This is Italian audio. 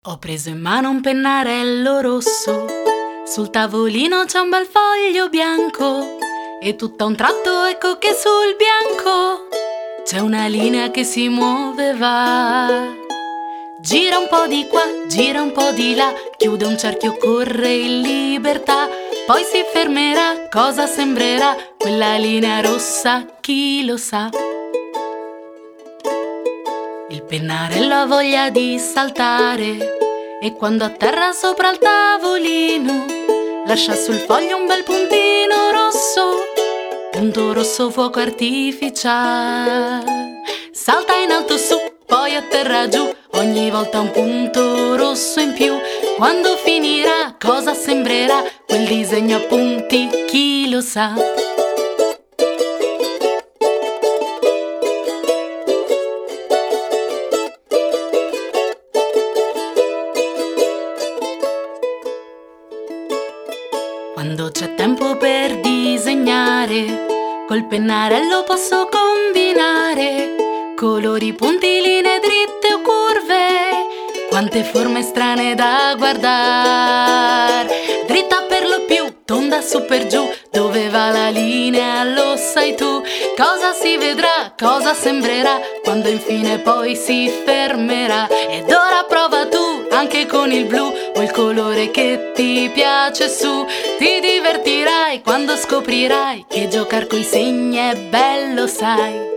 Ho preso in mano un pennarello rosso, sul tavolino c'è un bel foglio bianco e tutto a un tratto ecco che sul bianco c'è una linea che si muove e va. Gira un po' di qua, gira un po' di là, chiude un cerchio, corre in libertà, poi si fermerà, cosa sembrerà quella linea rossa, chi lo sa? Il pennarello ha voglia di saltare e quando atterra sopra il tavolino lascia sul foglio un bel puntino rosso, punto rosso, fuoco artificiale. Salta in alto su, poi atterra giù, ogni volta un punto rosso in più. Quando finirà, cosa sembrerà quel disegno a punti, chi lo sa? Quando c'è tempo per disegnare, col pennarello posso combinare colori, punti, linee dritte o curve, quante forme strane da guardare. Dritta per lo più, tonda su per giù, dove va la linea lo sai tu. Cosa si vedrà, cosa sembrerà, quando infine poi si fermerà. Ed ora prova tu, anche con il blu o il colore che ti piace su. Ti divertirai quando scoprirai che giocar coi segni è bello, sai.